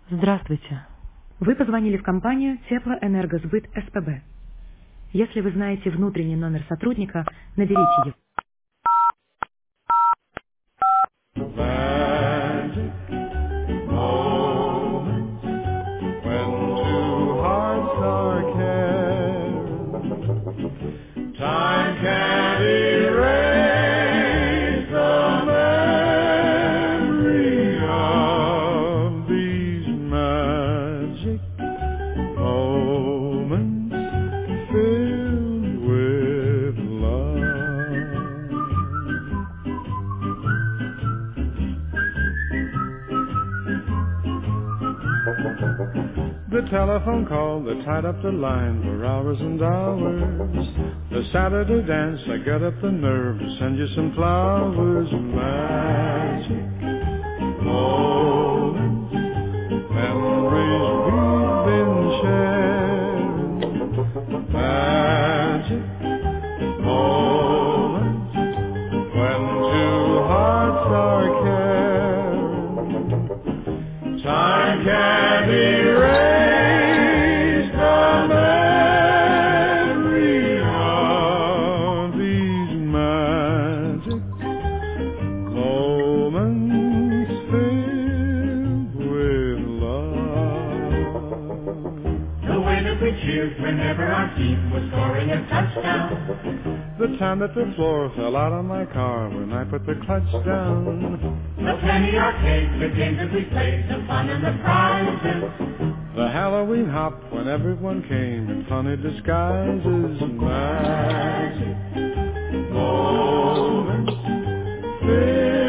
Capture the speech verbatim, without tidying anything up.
Здравствуйте. Вы позвонили в компанию Теплоэнергосбыт СПБ. Если вы знаете внутренний номер сотрудника, наберите его. Magic moment when two hearts are caring. Time can't erase the memory of these magic moments filled with love. The telephone call that tied up the line for hours and hours. The Saturday dance, I got up the nerve to send you some flowers. Magic moments, memories we've been sharing. Magic moments when two hearts are caring. Time can't erase the memory of these magic moments filled with love. The way that we cheered whenever our team was scoring a touchdown. The time that the floor fell out of my car when I put the clutch down. The penny arcade, the games that we played, the fun and the prizes. The Halloween hop when everyone came in funny disguises. Magic moments filled